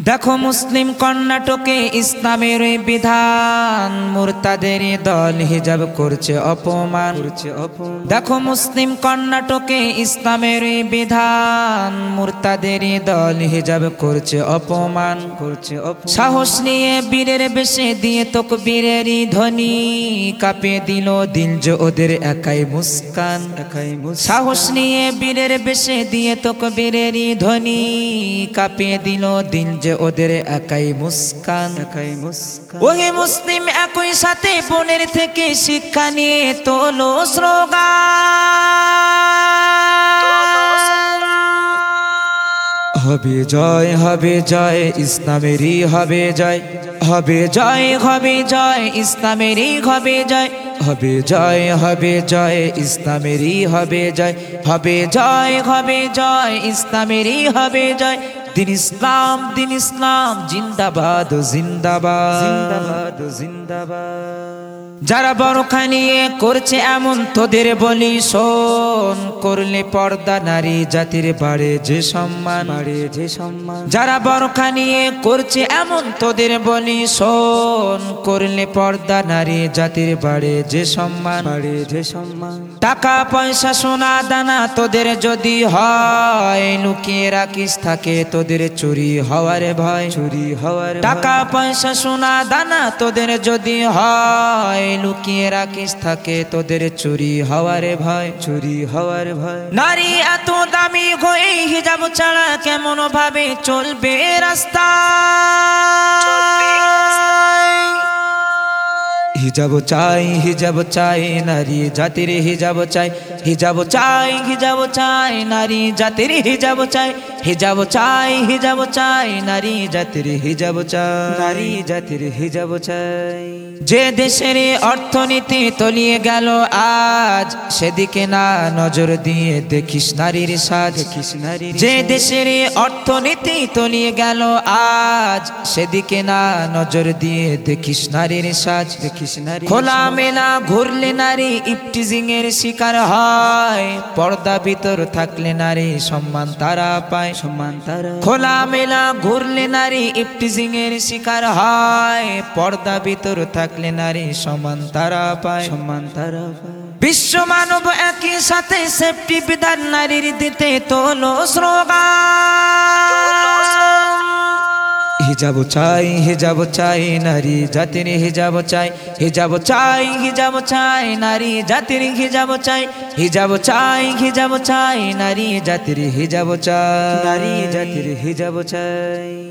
দেখো মুসলিম কর্ণাটকে ইসলামের বিধান, মুরতাদের দল হিজাব করছে অপমান। দেখো মুসলিম কর্ণাটকে ইসলামের বিধান, মুরতাদের দল হিজাব করছে অপমান। সাহস নিয়ে বীরের বেশে দিয়ে তাকবীরেরই ধ্বনি, কাঁপিয়ে দিল দিল যে ওদের একাই মুস্কান। সাহস নিয়ে বীরের বেশে দিয়ে তাকবীরেরই ধ্বনি, কাঁপিয়ে দিল দিল যে ওদের একাই মুস্কান। ওহে মুসলিম একই সাথে বোনের থেকে শিক্ষা নিয়ে তোলো স্লোগান। হবে জয়, হবে জয়, ইসলামেরই হবে জয়। হবে জয়, হবে জয়, ইসলামেরই হবে জয়। হবে জয়, হবে জয়, ইসলামেরই হবে জয়। হবে জয়, হবে জয়, ইসলামেরই হবে জয়। দিন ইসলাম, দিন ইসলাম, জিন্দাবাদ জিন্দাবাদ জিন্দাবাদ জিন্দাবাদ। যারা বরখা নিয়ে করছে এমন তোদের বলি শোন, করলে পর্দা নারী জাতির বাড়ে যে সম্মান। যারা বরখা নিয়ে করছে এমন তোদের বলি শোন, করলে পর্দা নারী জাতির বাড়ে যে সম্মান। টাকা পয়সা সোনা দানা তোদের যদি হয়, লুকিয়ে রাখিস থাকে তোদের চুরি হওয়ার ভয়। টাকা পয়সা সোনা দানা তোদের যদি হয়, লুকিয়ে রাখিস থাকে তোদের চুরি হওয়ার ভয়। নারী এত দামি হয়ে হিজাব ছাড়া কেমন ভাবে চলবে রাস্তা। হিজাব চাই, হিজাব চাই, নারী জাতির হিজাব চাই। হিজাব চাই, হিজাব চাই, নারী জাতির হিজাব চাই। হিজাব চাই, হিজাব চাই, নারী জাতির হিজাব চাই। নারী জাতির হিজাব চাই। যে দেশের অর্থনীতি তলিয়ে গেল আজ, সেদিকে না নজর দিয়ে দেখিস নারীর সাজ। যে দেশের অর্থনীতি তলিয়ে গেল আজ, সেদিকে না নজর দিয়ে দেখিস নারীর সাজ। খোলা মেলা ঘুরলে নারী ইফটিজিং এর শিকার হয়, পর্দা ভিতর থাকলে নারী সম্মান তারা পায়। খোলা মেলা ঘুরলে নারী ইফটিজিং এর শিকার হয়, পর্দা ভিতর থাকলে নারী সম্মান তারা পায়। বিশ্ব মানব একই সাথে সেফটি বিধান নারীর দিতে তোলো স্লোগান। হিজাব চাই, হিজাব চাই, নারী জাতির হিজাব চাই। হিজাব চাই, হিজাব চাই, নারী জাতির হিজাব চাই। হিজাব চাই, হিজাব চাই, নারী জাতির হিজাব চাই। নারী জাতির হিজাব চাই।